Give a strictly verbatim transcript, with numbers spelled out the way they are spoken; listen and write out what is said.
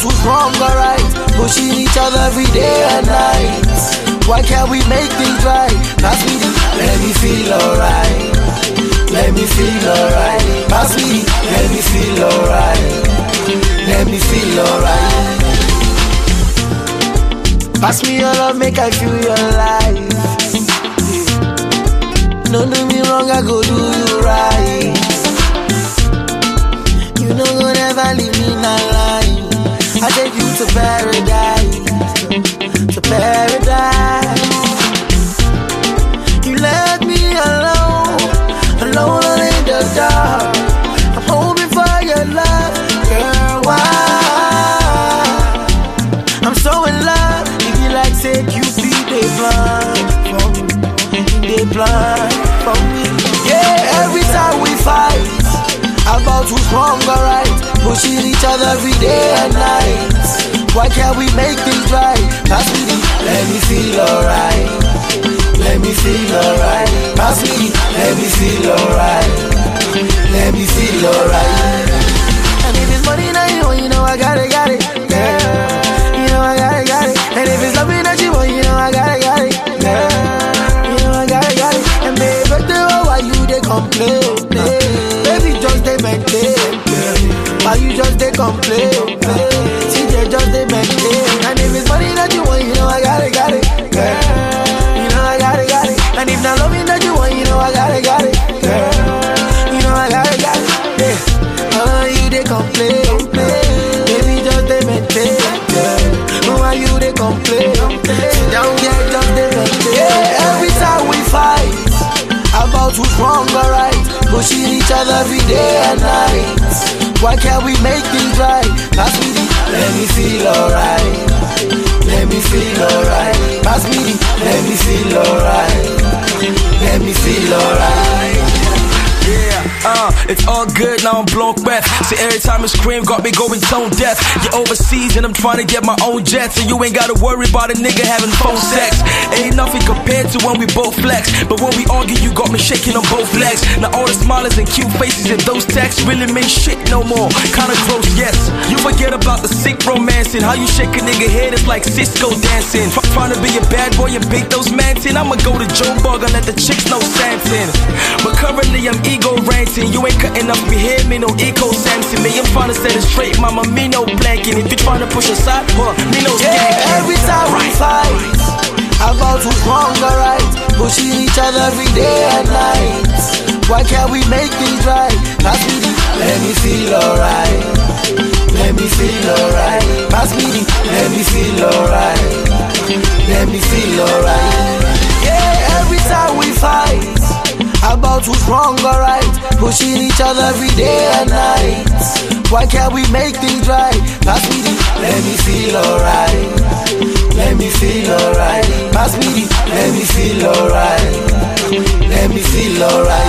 about who's wrong or right, pushing each other every day and night. Why can't we make things right? Pass me the, let me feel alright. Let me feel alright. Pass me the, let me feel alright. Let me feel alright. Pass me your love, make I feel your life. Don't do me wrong, I go do you right. You know gonna never leave me not lying. I take you to paradise, to paradise. You left me alone, alone in the dark. I'm hoping for your love, girl. Why? I'm so in love. If you like, say Cupid, they blind for me, they blind for me. Yeah, every time we fight about who's wrong or right, pushing each other every day and night. Why can't we make things right? Pass me the, let me feel alright. Let me feel alright. Pass me the, let me feel alright. Let me feel alright. And if it's money that you want, you know I got it, got it, yeah. You know I got it, got it. And if it's loving that you want, you know I got it, got it, yeah. You know I got it, got it. And baby, why you they complain? Baby, just they maintain. Why you just they complain? See, they just they maintain. And if it's money that you want, you know I got it, got it, yeah. You know I got it, got it. And if not loving that you want, you know I got it, got it, yeah. You know I got it, got it, yeah. Uh, you they complain, baby, just they maintain, yeah. Why you they complain? Sit down, yeah, just they maintain. Yeah, every time we fight about who's wrong or right, pushing each other every day and night. Why can't we make things right? Pass me the, let me feel alright. Let me feel alright. Pass me the, let me feel alright. Let me feel alright. Yeah, uh, it's all good, now I'm blown breath. See, every time I scream, got me going tone deaf. You're overseas and I'm trying to get my own jet, so you ain't gotta worry about a nigga having phone sex. Ain't nothing compared to when we both flex, but when we argue, you got me shaking on both legs. Now all the smiles and cute faces in those texts really mean shit no more. Kinda gross, yes. You forget about the sick romancing, how you shake a nigga head, it's like Cisco dancing. Try- Trying to be a bad boy and beat those mantin', I'ma go to Joe Bug and let the chicks know Santin. But currently I'm ego ranting, you ain't cutting up me hear me no eco Samson. Me, I'm trying to set it straight, mama, me no blanking. If you trying to push aside, well, me no skanking. Yeah, every time we fight about who's wrong or right, pushing each other every day and night. Why can't we make things right? Pass me the, let me feel alright. Let me feel alright. Pass me the, let me feel alright. Let me feel alright. Yeah, every time we fight about who's wrong or right, pushing each other every day and night. Why can't we make things right? Pass me the, let me feel alright. Let me feel alright. Pass me the, let me feel alright. Let me feel alright.